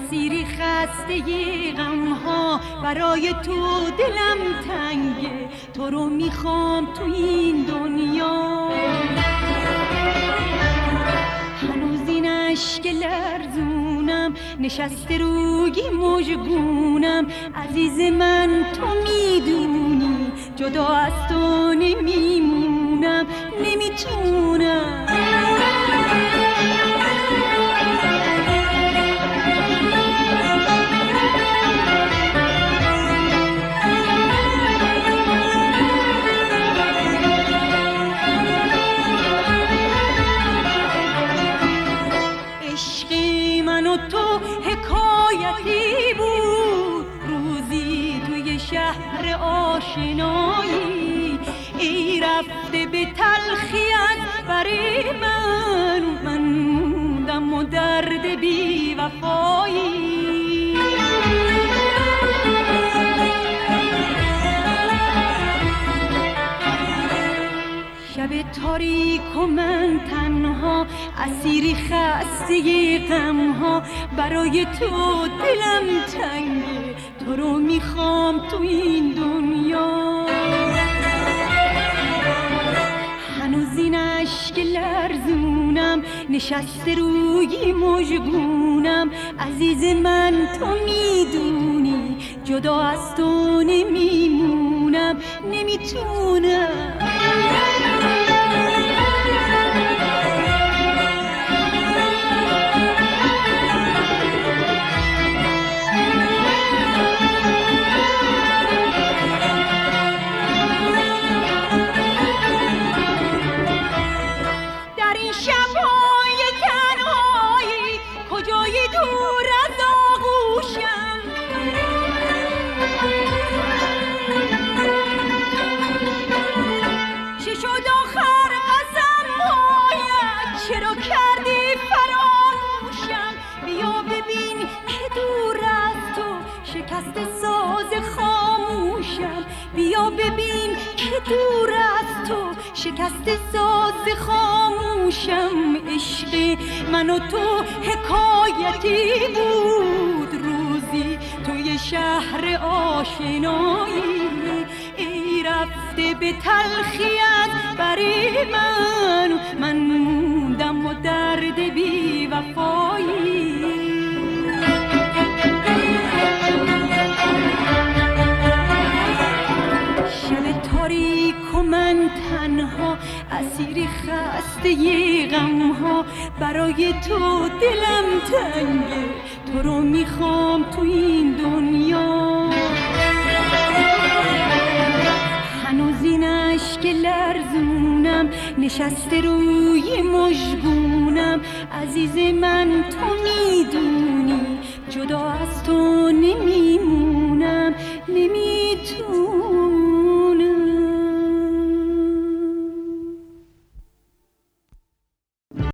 اسیری خسته غم ها، برای تو دلم تنگه، تو رو میخوام تو این دنیا. هنوز این اشک لرزونم نشسته روی مژگونم، عزیز من تو میدونی جدا از تو نمیمونم، نمیتونم. عشقی من و تو حکایتی بود، روزی توی شهر آشنایی، ای رفته به تلخیت برای من موندم و درد بی وفایی. شب تاریک و من تنها، اسیری خسته غم ها، برای تو دلم تنگه، تو رو میخوام تو این دنیا. هنوز این اشک لرزونم نشسته روی مژگونم، عزیز من تو میدونی جدا از تو نمیمونم، نمیتونم. بیا ببین که دور از تو شکست ساز خاموشم. عشق من و تو حکایتی بود، روزی توی شهر آشنایی، ای رفته به تلخیت برای من موندم و درد بی وفایی. تاریک و من تنها، اسیری خسته غم ها، برای تو دلم تنگه، تو رو میخوام تو این دنیا. هنوز این اشک لرزونم نشسته روی مژگونم، عزیز من تو میدونی جدا از تو نمیمونم.